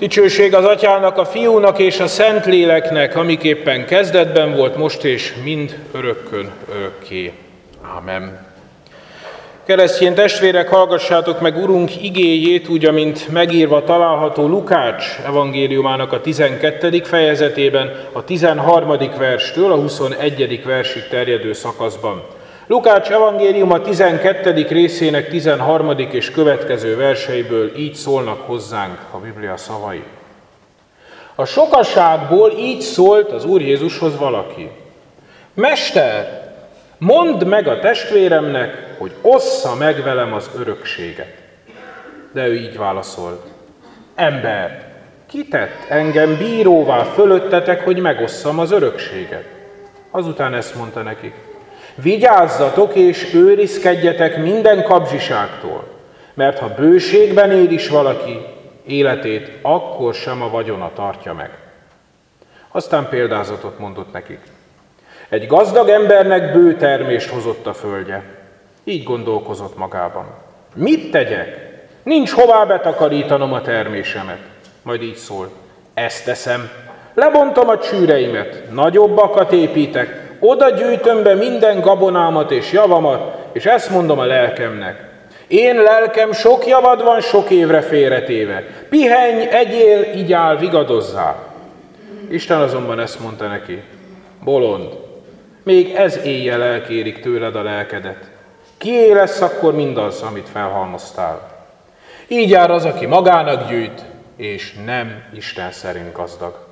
Dicsőség az Atyának, a Fiúnak és a Szentléleknek, amiképpen kezdetben volt, most és mind örökkön örökké. Ámen. Keresztény testvérek, hallgassátok meg Urunk igéjét, úgy, amint megírva található Lukács evangéliumának a 12. fejezetében, a 13. verstől a 21. versig terjedő szakaszban. Lukács evangéliuma 12. részének 13. és következő verseiből így szólnak hozzánk a Biblia szavai. A sokaságból így szólt az Úr Jézushoz valaki: Mester, mondd meg a testvéremnek, hogy ossza meg velem az örökséget. De ő így válaszolt: Ember, ki tett engem bíróvá fölöttetek, hogy megosszam az örökséget? Azután ezt mondta nekik: Vigyázzatok és őrizkedjetek minden kapzsiságtól, mert ha bőségben él is valaki, életét akkor sem a vagyona tartja meg. Aztán példázatot mondott nekik. Egy gazdag embernek bő termést hozott a földje. Így gondolkozott magában: Mit tegyek? Nincs hová betakarítanom a termésemet. Majd így szól: Ezt teszem. Lebontom a csűreimet, nagyobbakat építek, oda gyűjtöm be minden gabonámat és javamat, és ezt mondom a lelkemnek: Én lelkem, sok javad van sok évre félretéve. Pihenj, egyél, igyál, vigadozzál. Isten azonban ezt mondta neki: Bolond, még ez éjjel elkérik tőled a lelkedet. Kié lesz akkor mindaz, amit felhalmoztál? Így jár az, aki magának gyűjt, és nem Isten szerint gazdag.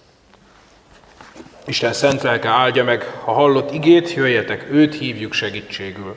Isten szent lelke áldja meg a hallott igét, jöjjetek, őt hívjuk segítségül.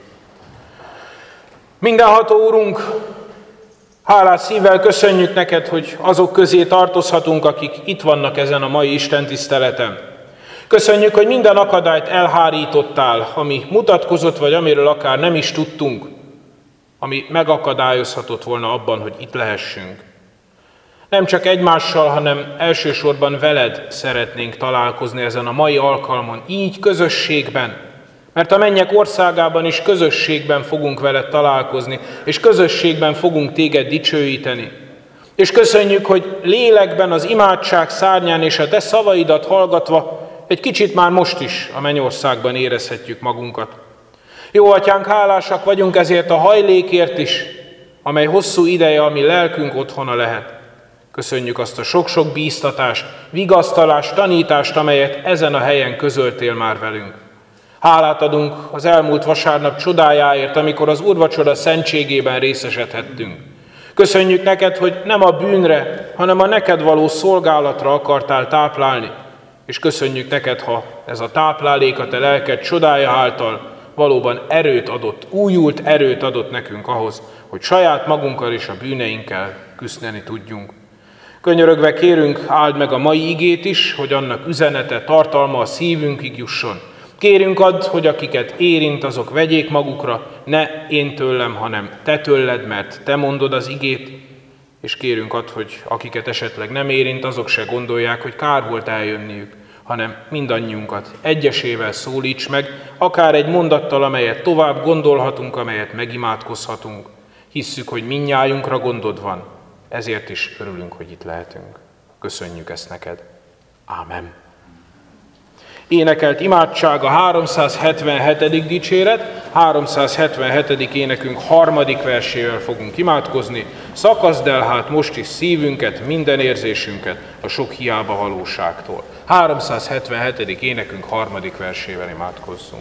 Mindenható Urunk, hálás szívvel köszönjük neked, hogy azok közé tartozhatunk, akik itt vannak ezen a mai istentiszteleten. Köszönjük, hogy minden akadályt elhárítottál, ami mutatkozott, vagy amiről akár nem is tudtunk, ami megakadályozhatott volna abban, hogy itt lehessünk. Nem csak egymással, hanem elsősorban veled szeretnénk találkozni ezen a mai alkalmon, így közösségben, mert a mennyek országában is közösségben fogunk veled találkozni, és közösségben fogunk téged dicsőíteni. És köszönjük, hogy lélekben, az imádság szárnyán és a te szavaidat hallgatva egy kicsit már most is a mennyországban érezhetjük magunkat. Jó Atyánk, hálásak vagyunk ezért a hajlékért is, amely hosszú ideje a mi lelkünk otthona lehet. Köszönjük azt a sok-sok bíztatást, vigasztalást, tanítást, amelyet ezen a helyen közöltél már velünk. Hálát adunk az elmúlt vasárnap csodájáért, amikor az úrvacsora szentségében részesedhettünk. Köszönjük neked, hogy nem a bűnre, hanem a neked való szolgálatra akartál táplálni, és köszönjük neked, ha ez a táplálék a te lelked csodája által valóban erőt adott, újult erőt adott nekünk ahhoz, hogy saját magunkkal és a bűneinkkel küzdeni tudjunk. Könyörögve kérünk, áld meg a mai igét is, hogy annak üzenete, tartalma a szívünkig jusson. Kérünk add, hogy akiket érint, azok vegyék magukra, ne én tőlem, hanem te tőled, mert te mondod az igét. És kérünk add, hogy akiket esetleg nem érint, azok se gondolják, hogy kár volt eljönniük, hanem mindannyiunkat egyesével szólíts meg, akár egy mondattal, amelyet tovább gondolhatunk, amelyet megimádkozhatunk. Hisszük, hogy mindnyájunkra gondod van, ezért is örülünk, hogy itt lehetünk. Köszönjük ezt neked. Ámen. Énekelt imádság a 377. dicséret, 377. énekünk 3. versével fogunk imádkozni. Szakaszd el hát most is szívünket, minden érzésünket a sok hiába valóságtól. 377. énekünk 3. versével imádkozzunk.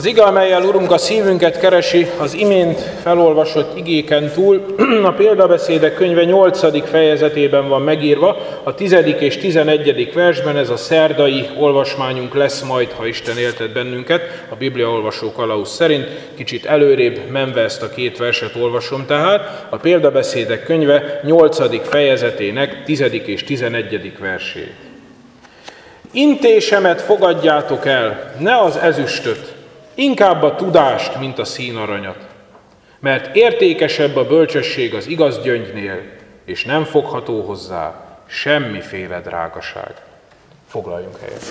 ige, amellyel Urunk a szívünket keresi, az imént felolvasott igéken túl, a példabeszédek könyve 8. fejezetében van megírva, a 10. és 11. versben ez a szerdai olvasmányunk lesz majd, ha Isten éltet bennünket, a Biblia olvasó kalauz szerint. Kicsit előrébb menve ezt a két verset olvasom tehát, a példabeszédek könyve 8. fejezetének 10. és 11. versét. Intésemet fogadjátok el, ne az ezüstöt, inkább a tudást, mint a színaranyat, mert értékesebb a bölcsesség az igaz gyöngynél, és nem fogható hozzá semmiféle drágaság. Foglaljunk helyet.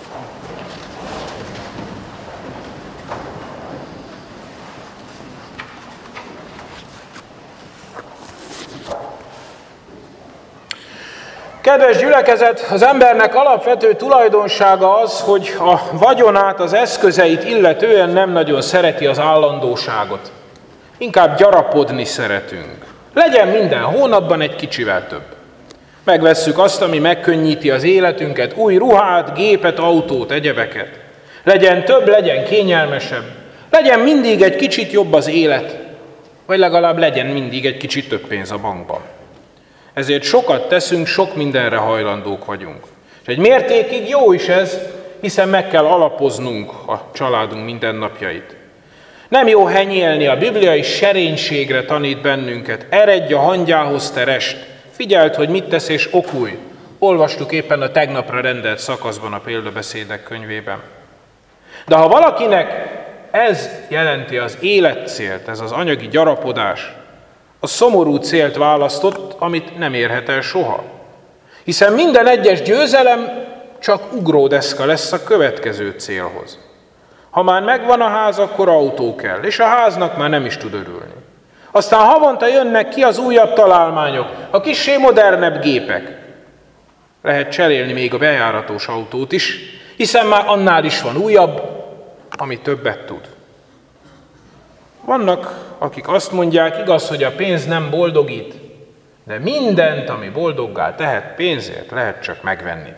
Kedves gyülekezet, az embernek alapvető tulajdonsága az, hogy a vagyonát, az eszközeit illetően nem nagyon szereti az állandóságot. Inkább gyarapodni szeretünk. Legyen minden hónapban egy kicsivel több. Megvesszük azt, ami megkönnyíti az életünket, új ruhát, gépet, autót, egyebeket. Legyen több, legyen kényelmesebb. Legyen mindig egy kicsit jobb az élet, vagy legalább legyen mindig egy kicsit több pénz a bankban. Ezért sokat teszünk, sok mindenre hajlandók vagyunk. És egy mértékig jó is ez, hiszen meg kell alapoznunk a családunk mindennapjait. Nem jó henyélni, a Biblia is serénységre tanít bennünket. Eredj a hangyához, te rest. Figyeld, hogy mit tesz, és okulj. Olvastuk éppen a tegnapra rendelt szakaszban a példabeszédek könyvében. De ha valakinek ez jelenti az életcélt, ez az anyagi gyarapodás, a szomorú célt választott, amit nem érhet el soha. Hiszen minden egyes győzelem csak ugródeszka lesz a következő célhoz. Ha már megvan a ház, akkor autó kell, és a háznak már nem is tud örülni. Aztán havonta jönnek ki az újabb találmányok, a kissé modernebb gépek. Lehet cserélni még a bejáratos autót is, hiszen már annál is van újabb, ami többet tud. Vannak, akik azt mondják, igaz, hogy a pénz nem boldogít, de mindent, ami boldoggá tehet, pénzért lehet csak megvenni.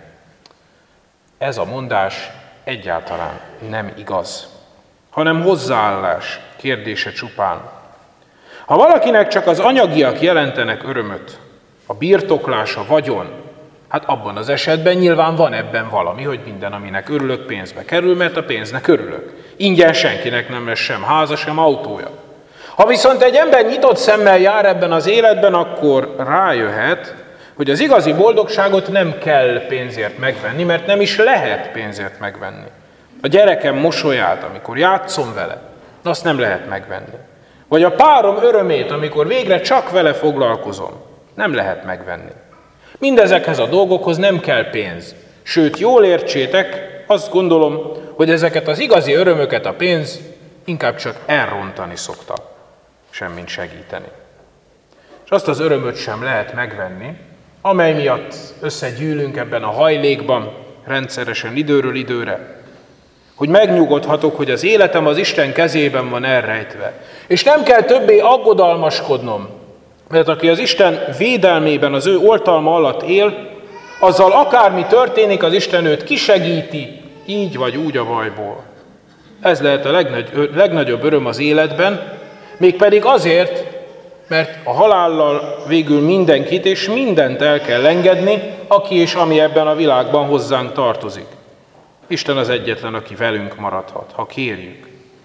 Ez a mondás egyáltalán nem igaz, hanem hozzáállás kérdése csupán. Ha valakinek csak az anyagiak jelentenek örömöt, a birtoklás, a vagyon, hát abban az esetben nyilván van ebben valami, hogy minden, aminek örülök, pénzbe kerül, mert a pénznek örülök. Ingyen senkinek nem lesz sem háza, sem autója. Ha viszont egy ember nyitott szemmel jár ebben az életben, akkor rájöhet, hogy az igazi boldogságot nem kell pénzért megvenni, mert nem is lehet pénzért megvenni. A gyerekem mosolyát, amikor játszom vele, azt nem lehet megvenni. Vagy a párom örömét, amikor végre csak vele foglalkozom, nem lehet megvenni. Mindezekhez a dolgokhoz nem kell pénz. Sőt, jól értsétek, azt gondolom, hogy ezeket az igazi örömöket a pénz inkább csak elrontani szokta, semmint segíteni. És azt az örömöt sem lehet megvenni, amely miatt összegyűlünk ebben a hajlékban, rendszeresen időről időre, hogy megnyugodhatok, hogy az életem az Isten kezében van elrejtve. És nem kell többé aggodalmaskodnom, mert aki az Isten védelmében, az ő oltalma alatt él, azzal akármi történik, az Isten őt kisegíti, így vagy úgy a bajból. Ez lehet a legnagyobb öröm az életben, mégpedig azért, mert a halállal végül mindenkit és mindent el kell engedni, aki és ami ebben a világban hozzánk tartozik. Isten az egyetlen, aki velünk maradhat, ha kérjük.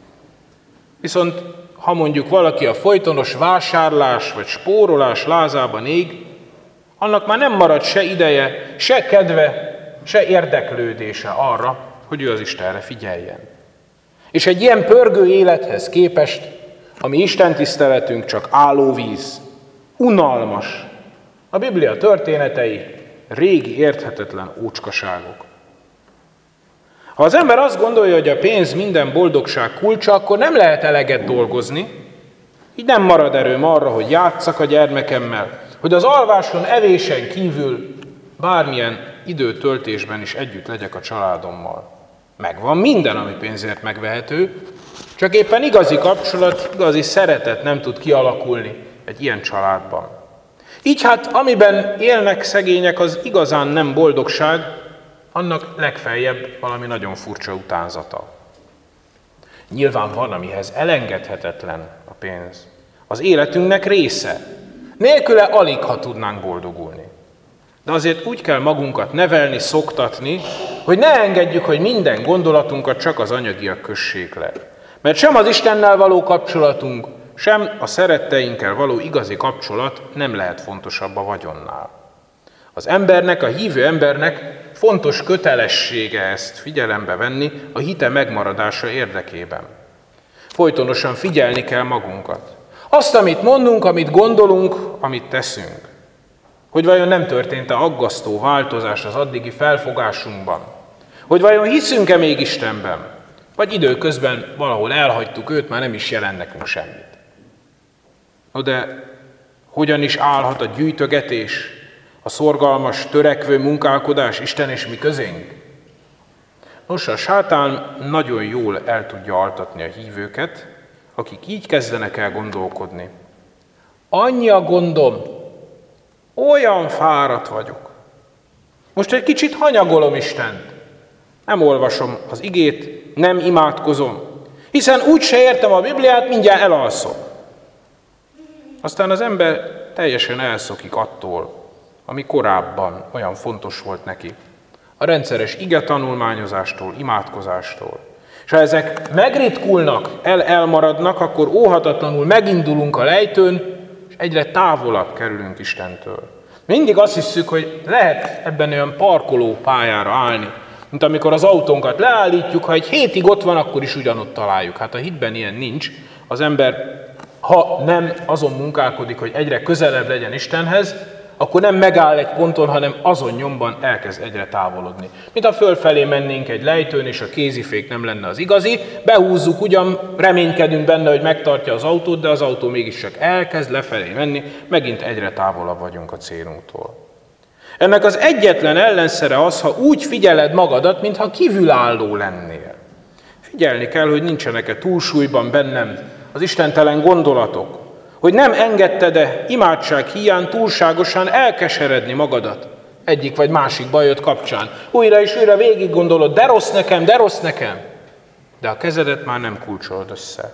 Viszont ha mondjuk valaki a folytonos vásárlás vagy spórolás lázában ég, annak már nem marad se ideje, se kedve, se érdeklődése arra, hogy ő az Istenre figyeljen. És egy ilyen pörgő élethez képest, ami Isten tiszteletünk csak állóvíz, unalmas, a Biblia történetei régi érthetetlen ócskaságok. Ha az ember azt gondolja, hogy a pénz minden boldogság kulcsa, akkor nem lehet eleget dolgozni, így nem marad erőm arra, hogy játsszak a gyermekemmel, hogy az alváson, evésen kívül bármilyen időtöltésben is együtt legyek a családommal. Megvan minden, ami pénzért megvehető, csak éppen igazi kapcsolat, igazi szeretet nem tud kialakulni egy ilyen családban. Így hát, amiben élnek szegények, az igazán nem boldogság, annak legfeljebb valami nagyon furcsa utánzata. Nyilván van, amihez elengedhetetlen a pénz. Az életünknek része. Nélküle alig, ha tudnánk boldogulni. De azért úgy kell magunkat nevelni, szoktatni, hogy ne engedjük, hogy minden gondolatunkat csak az anyagiak kössék le. Mert sem az Istennel való kapcsolatunk, sem a szeretteinkkel való igazi kapcsolat nem lehet fontosabb a vagyonnál. Az embernek, a hívő embernek fontos kötelessége ezt figyelembe venni a hite megmaradása érdekében. Folytonosan figyelni kell magunkat. Azt, amit mondunk, amit gondolunk, amit teszünk. Hogy vajon nem történt-e aggasztó változás az addigi felfogásunkban? Hogy vajon hiszünk-e még Istenben? Vagy időközben valahol elhagytuk őt, már nem is jelent nekünk semmit. No de hogyan is állhat a gyűjtögetés, a szorgalmas, törekvő munkálkodás Isten és mi közénk? Nos, a sátán nagyon jól el tudja altatni a hívőket, akik így kezdenek el gondolkodni. Annyi a gondom, olyan fáradt vagyok. Most egy kicsit hanyagolom Istent. Nem olvasom az igét, nem imádkozom, hiszen úgyse értem a Bibliát, mindjárt elalszom. Aztán az ember teljesen elszokik attól, ami korábban olyan fontos volt neki. A rendszeres igetanulmányozástól, imádkozástól. És ha ezek megritkulnak, elmaradnak, akkor óhatatlanul megindulunk a lejtőn, és egyre távolabb kerülünk Istentől. Mindig azt hiszük, hogy lehet ebben olyan parkoló pályára állni, mint amikor az autónkat leállítjuk, ha egy hétig ott van, akkor is ugyanott találjuk. Hát a hitben ilyen nincs. Az ember, ha nem azon munkálkodik, hogy egyre közelebb legyen Istenhez, akkor nem megáll egy ponton, hanem azon nyomban elkezd egyre távolodni. Mint ha fölfelé mennénk egy lejtőn, és a kézifék nem lenne az igazi, behúzzuk, ugyan reménykedünk benne, hogy megtartja az autót, de az autó mégiscsak elkezd lefelé menni, megint egyre távolabb vagyunk a célunktól. Ennek az egyetlen ellenszere az, ha úgy figyeled magadat, mintha kívülálló lennél. Figyelni kell, hogy nincsenek-e túlsúlyban bennem az istentelen gondolatok, hogy nem engedted-e imádság híján túlságosan elkeseredni magadat egyik vagy másik bajod kapcsán. Újra és újra végig gondolod, de rossz nekem, de a kezedet már nem kulcsolod össze.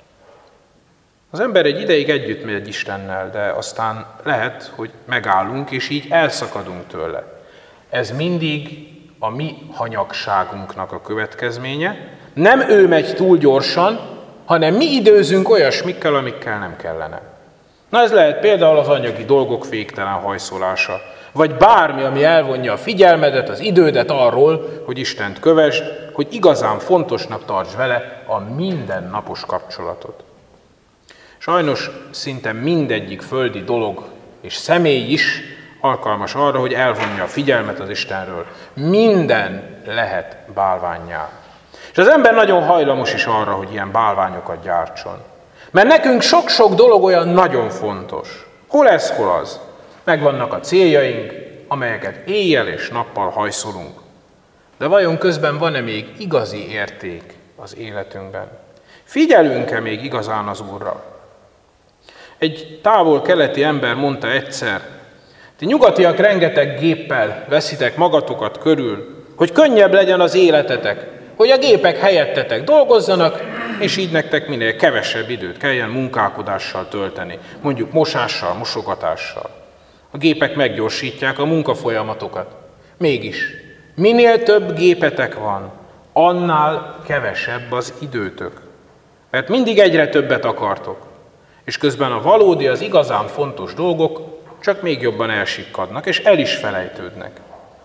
Az ember egy ideig együtt megy Istennel, de aztán lehet, hogy megállunk, és így elszakadunk tőle. Ez mindig a mi hanyagságunknak a következménye. Nem ő megy túl gyorsan, hanem mi időzünk olyasmikkel, amikkel nem kellene. Na ez lehet például az anyagi dolgok végtelen hajszolása, vagy bármi, ami elvonja a figyelmedet, az idődet arról, hogy Istent kövesd, hogy igazán fontosnak tartsd vele a mindennapos kapcsolatot. Sajnos szinte mindegyik földi dolog és személy is alkalmas arra, hogy elvonja a figyelmet az Istenről. Minden lehet bálvánnyá. És az ember nagyon hajlamos is arra, hogy ilyen bálványokat gyártson. Mert nekünk sok-sok dolog olyan nagyon fontos. Hol ez, hol az? Megvannak a céljaink, amelyeket éjjel és nappal hajszolunk. De vajon közben van-e még igazi érték az életünkben? Figyelünk-e még igazán az Úrra? Egy távol-keleti ember mondta egyszer, ti nyugatiak rengeteg géppel veszitek magatokat körül, hogy könnyebb legyen az életetek, hogy a gépek helyettetek dolgozzanak, és így nektek minél kevesebb időt kelljen munkálkodással tölteni, mondjuk mosással, mosogatással. A gépek meggyorsítják a munkafolyamatokat. Mégis, minél több gépetek van, annál kevesebb az időtök. Mert mindig egyre többet akartok, és közben a valódi, az igazán fontos dolgok csak még jobban elsikkadnak, és el is felejtődnek.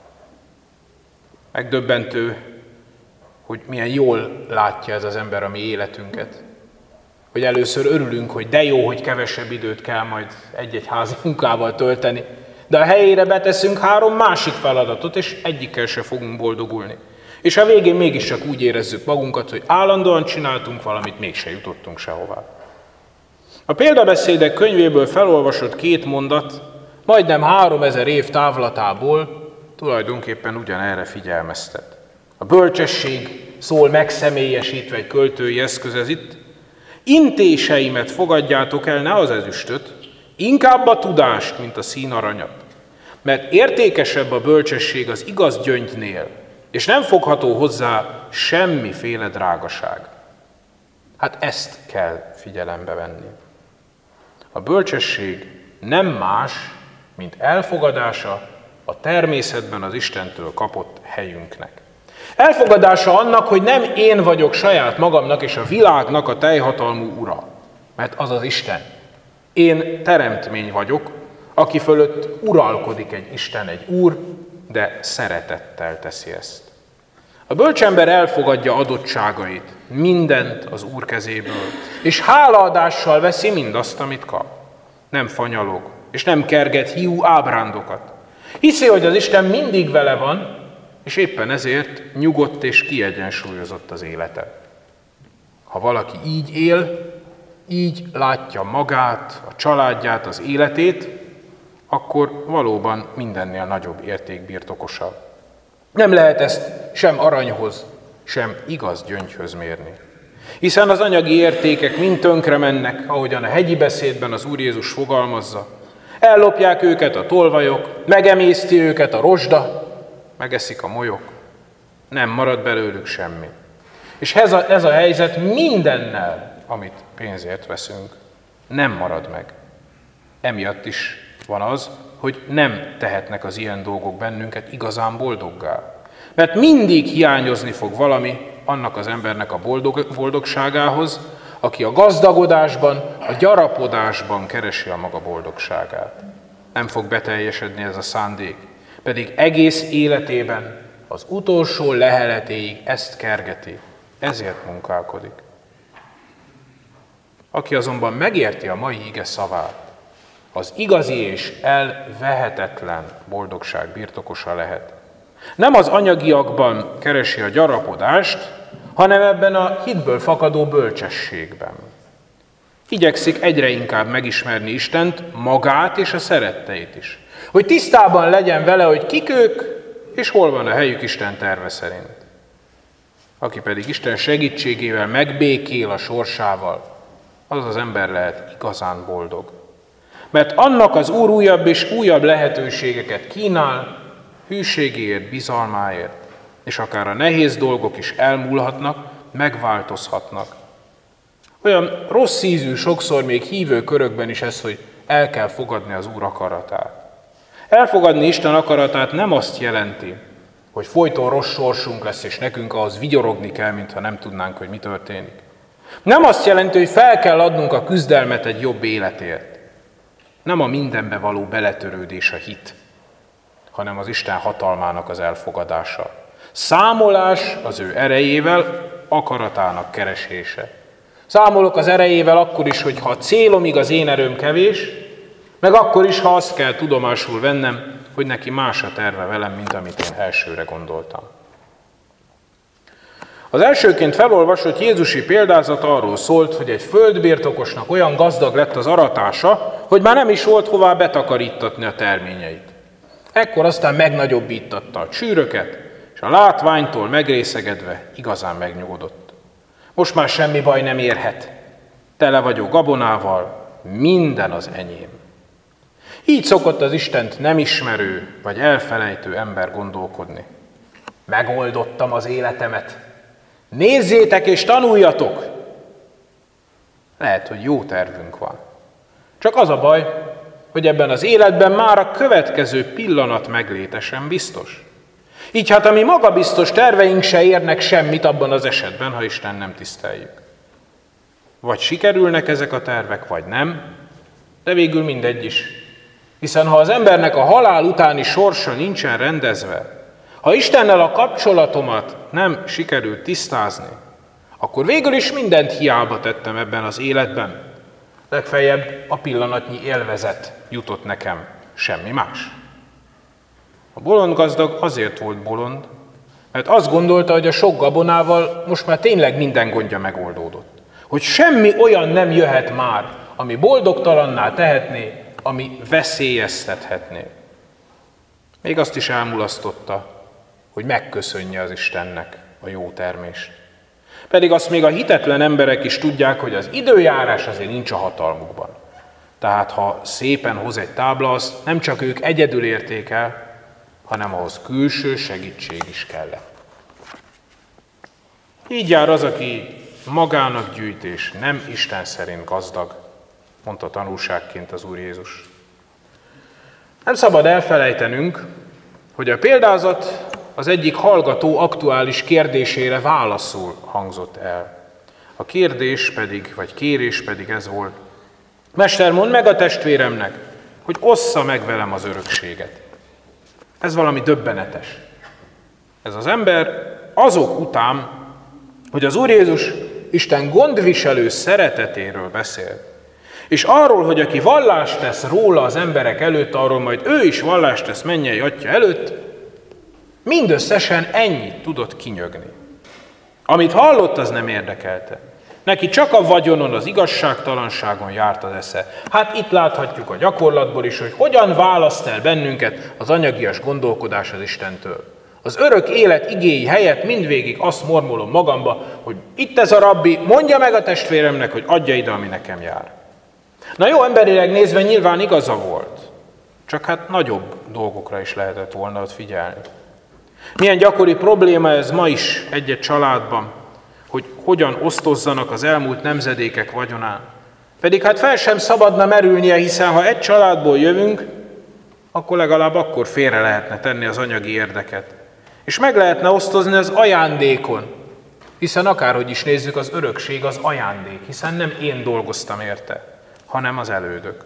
Megdöbbentő, hogy milyen jól látja ez az ember a mi életünket. Hogy először örülünk, hogy de jó, hogy kevesebb időt kell majd egy-egy házi munkával tölteni, de a helyére beteszünk 3 másik feladatot, és egyikkel se fogunk boldogulni. És a végén mégiscsak úgy érezzük magunkat, hogy állandóan csináltunk valamit, mégse jutottunk sehová. A példabeszédek könyvéből felolvasott 2 mondat majdnem 3000 év távlatából tulajdonképpen ugyanerre figyelmeztet. A bölcsesség szól megszemélyesítve egy költői eszköz ez itt. Intéseimet fogadjátok el, ne az ezüstöt, inkább a tudást, mint a színaranyat. Mert értékesebb a bölcsesség az igaz gyöngynél, és nem fogható hozzá semmiféle drágaság. Hát ezt kell figyelembe venni. A bölcsesség nem más, mint elfogadása a természetben az Istentől kapott helyünknek. Elfogadása annak, hogy nem én vagyok saját magamnak és a világnak a teljhatalmú ura, mert az az Isten. Én teremtmény vagyok, aki fölött uralkodik egy Isten, egy Úr, de szeretettel teszi ezt. A bölcsember elfogadja adottságait, mindent az Úr kezéből, és hálaadással veszi mindazt, amit kap. Nem fanyalog, és nem kerget hiú ábrándokat. Hiszi, hogy az Isten mindig vele van, és éppen ezért nyugodt és kiegyensúlyozott az élete. Ha valaki így él, így látja magát, a családját, az életét, akkor valóban mindennél nagyobb érték birtokosa. Nem lehet ezt sem aranyhoz, sem igaz gyöngyhöz mérni. Hiszen az anyagi értékek mind tönkre mennek, ahogyan a hegyi beszédben az Úr Jézus fogalmazza. Ellopják őket a tolvajok, megemészti őket a rozsda, megeszik a molyok, nem marad belőlük semmi. És ez a helyzet mindennel, amit pénzért veszünk, nem marad meg. Emiatt is van az, hogy nem tehetnek az ilyen dolgok bennünket igazán boldoggá. Mert mindig hiányozni fog valami annak az embernek a boldogságához, aki a gazdagodásban, a gyarapodásban keresi a maga boldogságát. Nem fog beteljesedni ez a szándék, pedig egész életében az utolsó leheletéig ezt kergeti, ezért munkálkodik. Aki azonban megérti a mai ige szavát, az igazi és elvehetetlen boldogság birtokosa lehet. Nem az anyagiakban keresi a gyarapodást, hanem ebben a hitből fakadó bölcsességben. Igyekszik egyre inkább megismerni Istent, magát és a szeretteit is. Hogy tisztában legyen vele, hogy kik ők, és hol van a helyük Isten terve szerint. Aki pedig Isten segítségével megbékél a sorsával, az az ember lehet igazán boldog. Mert annak az Úr újabb és újabb lehetőségeket kínál, hűségéért, bizalmáért, és akár a nehéz dolgok is elmúlhatnak, megváltozhatnak. Olyan rossz ízű sokszor még hívő körökben is ez, hogy el kell fogadni az Úr akaratát. Elfogadni Isten akaratát nem azt jelenti, hogy folyton rossz sorsunk lesz, és nekünk ahhoz vigyorogni kell, mintha nem tudnánk, hogy mi történik. Nem azt jelenti, hogy fel kell adnunk a küzdelmet egy jobb életért. Nem a mindenbe való beletörődés a hit, hanem az Isten hatalmának az elfogadása. Számolás az ő erejével, akaratának keresése. Számolok az erejével akkor is, hogyha a célomig az én erőm kevés, meg akkor is, ha azt kell tudomásul vennem, hogy neki más a terve velem, mint amit én elsőre gondoltam. Az elsőként felolvasott jézusi példázat arról szólt, hogy egy földbirtokosnak olyan gazdag lett az aratása, hogy már nem is volt hová betakarítatni a terményeit. Ekkor aztán megnagyobbítatta a csűröket, és a látványtól megrészegedve igazán megnyugodott. Most már semmi baj nem érhet. Tele vagyok gabonával, minden az enyém. Így szokott az Istent nem ismerő vagy elfelejtő ember gondolkodni. Megoldottam az életemet. Nézzétek és tanuljatok! Lehet, hogy jó tervünk van. Csak az a baj, hogy ebben az életben már a következő pillanat megléte sem biztos. Így hát a mi magabiztos terveink se érnek semmit abban az esetben, ha Isten nem tiszteljük. Vagy sikerülnek ezek a tervek, vagy nem, de végül mindegy is. Hiszen ha az embernek a halál utáni sorsa nincsen rendezve, ha Istennel a kapcsolatomat nem sikerült tisztázni, akkor végül is mindent hiába tettem ebben az életben. Legfeljebb a pillanatnyi élvezet jutott nekem, semmi más. A bolond gazdag azért volt bolond, mert azt gondolta, hogy a sok gabonával most már tényleg minden gondja megoldódott. Hogy semmi olyan nem jöhet már, ami boldogtalanná tehetné, ami veszélyeztethetné. Még azt is elmulasztotta, hogy megköszönje az Istennek a jó termést. Pedig azt még a hitetlen emberek is tudják, hogy az időjárás azért nincs a hatalmukban. Tehát ha szépen hoz egy tábla, azt nem csak ők egyedül érték el, hanem ahhoz külső segítség is kellett. Így jár az, aki magának gyűjt és nem Isten szerint gazdag, mondta tanulságként az Úr Jézus. Nem szabad elfelejtenünk, hogy a példázat az egyik hallgató aktuális kérdésére válaszul hangzott el. A kérdés pedig, vagy kérés pedig ez volt: Mester, mondd meg a testvéremnek, hogy ossza meg velem az örökséget. Ez valami döbbenetes. Ez az ember azok után, hogy az Úr Jézus Isten gondviselő szeretetéről beszélt, és arról, hogy aki vallást tesz róla az emberek előtt, arról majd ő is vallást tesz mennyei Atya előtt, mindösszesen ennyit tudott kinyögni. Amit hallott, az nem érdekelte. Neki csak a vagyonon, az igazságtalanságon járt az esze. Hát itt láthatjuk a gyakorlatból is, hogy hogyan választ el bennünket az anyagias gondolkodás az Istentől. Az örök élet igéi helyett mindvégig azt mormolom magamba, hogy itt ez a rabbi, mondja meg a testvéremnek, hogy adja ide, ami nekem jár. Na jó, emberileg nézve nyilván igaza volt, csak hát nagyobb dolgokra is lehetett volna ott figyelni. Milyen gyakori probléma ez ma is egy-egy családban, hogy hogyan osztozzanak az elmúlt nemzedékek vagyonán. Pedig hát fel sem szabadna merülnie, hiszen ha egy családból jövünk, akkor legalább akkor félre lehetne tenni az anyagi érdeket. És meg lehetne osztozni az ajándékon, hiszen akárhogy is nézzük, az örökség az ajándék, hiszen nem én dolgoztam érte, hanem az elődök.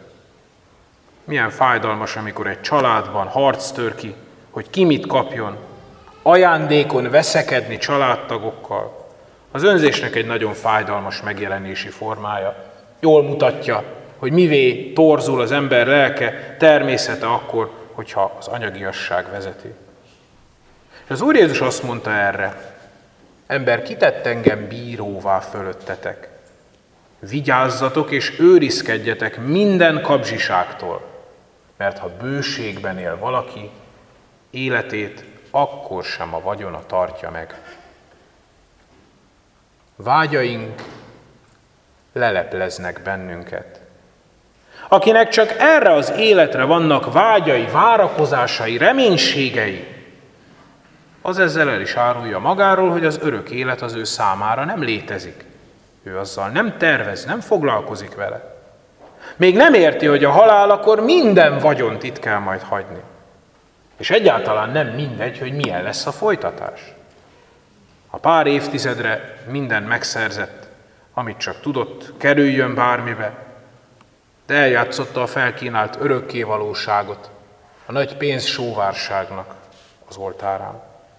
Milyen fájdalmas, amikor egy családban harc tör ki, hogy ki mit kapjon, ajándékon veszekedni családtagokkal. Az önzésnek egy nagyon fájdalmas megjelenési formája. Jól mutatja, hogy mivé torzul az ember lelke, természete akkor, hogyha az anyagiasság vezeti. És az Úr Jézus azt mondta erre: ember, kitett engem bíróvá fölöttetek. Vigyázzatok és őrizkedjetek minden kapzsiságtól, mert ha bőségben él valaki, életét akkor sem a vagyona tartja meg. Vágyaink lelepleznek bennünket. Akinek csak erre az életre vannak vágyai, várakozásai, reménységei, az ezzel el is árulja magáról, hogy az örök élet az ő számára nem létezik. Ő azzal nem tervez, nem foglalkozik vele. Még nem érti, hogy a halálakor minden vagyont itt kell majd hagyni. És egyáltalán nem mindegy, hogy milyen lesz a folytatás. A pár évtizedre minden megszerzett, amit csak tudott, kerüljön bármibe, de eljátszotta a felkínált örökkévalóságot a nagy pénzsóvárságnak az oltárán.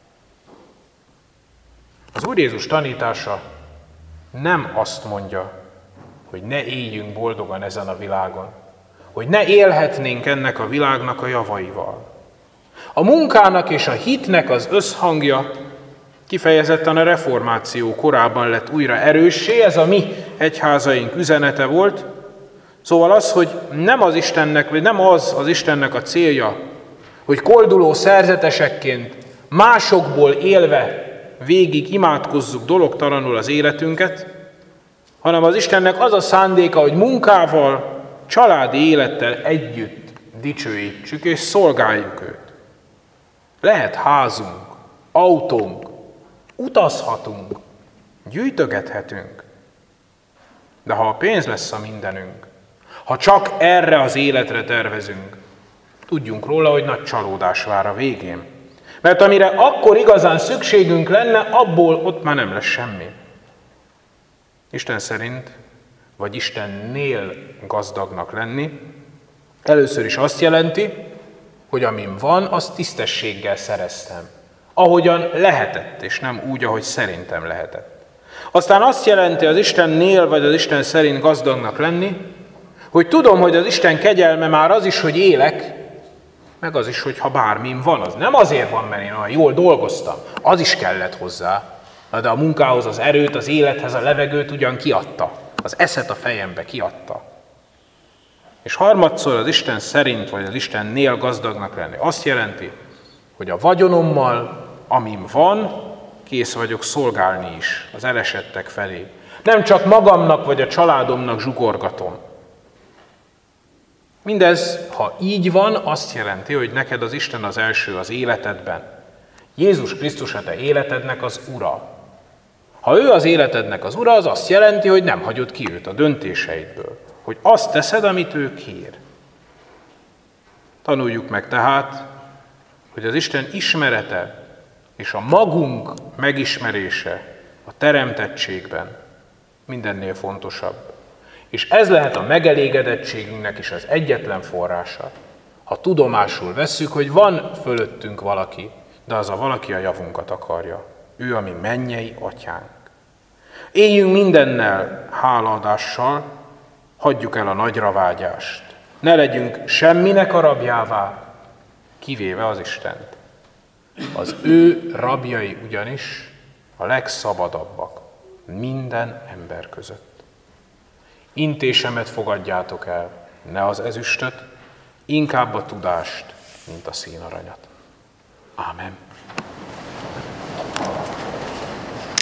Az Úr Jézus tanítása nem azt mondja, hogy ne éljünk boldogan ezen a világon, hogy ne élhetnénk ennek a világnak a javaival. A munkának és a hitnek az összhangja kifejezetten a reformáció korában lett újra erőssé, ez a mi egyházaink üzenete volt. Szóval az, hogy nem az Istennek, vagy nem az Istennek a célja, hogy kolduló szerzetesekként másokból élve végig imádkozzuk dologtalanul az életünket, hanem az Istennek az a szándéka, hogy munkával, családi élettel együtt dicsőítsük és szolgáljuk őt. Lehet házunk, autónk, utazhatunk, gyűjtögethetünk, de ha a pénz lesz a mindenünk, ha csak erre az életre tervezünk, tudjunk róla, hogy nagy csalódás vár a végén. Mert amire akkor igazán szükségünk lenne, abból ott már nem lesz semmi. Isten szerint, vagy Istennél gazdagnak lenni, először is azt jelenti, hogy amin van, azt tisztességgel szereztem. Ahogyan lehetett, és nem úgy, ahogy szerintem lehetett. Aztán azt jelenti az Istennél, vagy az Isten szerint gazdagnak lenni, hogy tudom, hogy az Isten kegyelme már az is, hogy élek, meg az is, hogy ha bármim van, az nem azért van, mert én olyan jól dolgoztam, az is kellett hozzá. De a munkához az erőt, az élethez a levegőt ugyan kiadta, az eszet a fejembe kiadta. És harmadszor az Isten szerint, vagy az Istennél gazdagnak lenni azt jelenti, hogy a vagyonommal, amim van, kész vagyok szolgálni is az elesettek felé. Nem csak magamnak vagy a családomnak zsugorgatom. Mindez, ha így van, azt jelenti, hogy neked az Isten az első az életedben. Jézus Krisztus a te életednek az Ura. Ha ő az életednek az ura, az azt jelenti, hogy nem hagyod ki őt a döntéseidből. Hogy azt teszed, amit ő kér. Tanuljuk meg tehát, hogy az Isten ismerete és a magunk megismerése a teremtettségben mindennél fontosabb. És ez lehet a megelégedettségünknek is az egyetlen forrása. Ha tudomásul vesszük, hogy van fölöttünk valaki, de az a valaki a javunkat akarja. Ő a mi mennyei atyánk. Éljünk mindennel hálaadással, hagyjuk el a nagyra vágyást. Ne legyünk semminek a rabjává, kivéve az Istent. Az ő rabjai ugyanis a legszabadabbak minden ember között. Intésemet fogadjátok el, ne az ezüstöt, inkább a tudást, mint a színaranyat. Ámen.